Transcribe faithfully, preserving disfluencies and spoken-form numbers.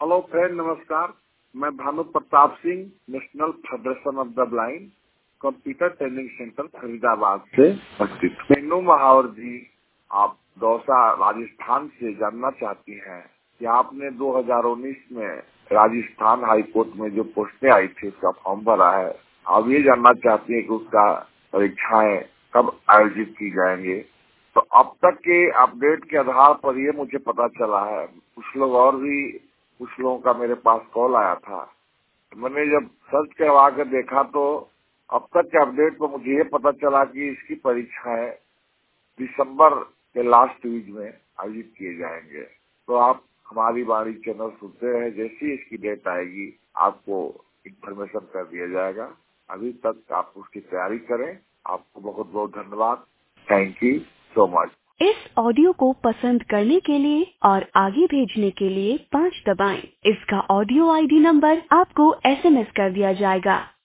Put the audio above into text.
Hello friend, नमस्कार। मैं Bhanu Pratap Singh, national federation of the blind, computer training centre Faridabad से उपस्थित। मीनू महावर जी, आप दौसा राजस्थान से जानना चाहती हैं कि आपने दो हज़ार उन्नीस में राजस्थान हाई कोर्ट में जो पोस्टें आई थी उसका फॉर्म भरा है। आप ये जानना चाहती हैं कि उसका परीक्षाएं कब आयोजित की जाएंगे। तो अब तक के अपडेट के आधार पर ये मुझे पता चला है, कुछ लोग और भी कुछ लोगों का मेरे पास कॉल आया था। मैंने जब सर्च करवा कर देखा तो अब तक के अपडेट पर मुझे ये पता चला कि इसकी परीक्षाएं दिसंबर के लास्ट वीक में आयोजित किए जाएंगे। तो आप हमारी वाणी चैनल सुनते हैं, जैसी ही इसकी डेट आएगी आपको इन्फॉर्मेशन कर दिया जाएगा। अभी तक आप उसकी तैयारी करें। आपको बहुत बहुत धन्यवाद। Thank you so much. इस ऑडियो को पसंद करने के लिए और आगे भेजने के लिए पाँच दबाएं। इसका ऑडियो आईडी नंबर आपको एसएमएस कर दिया जाएगा।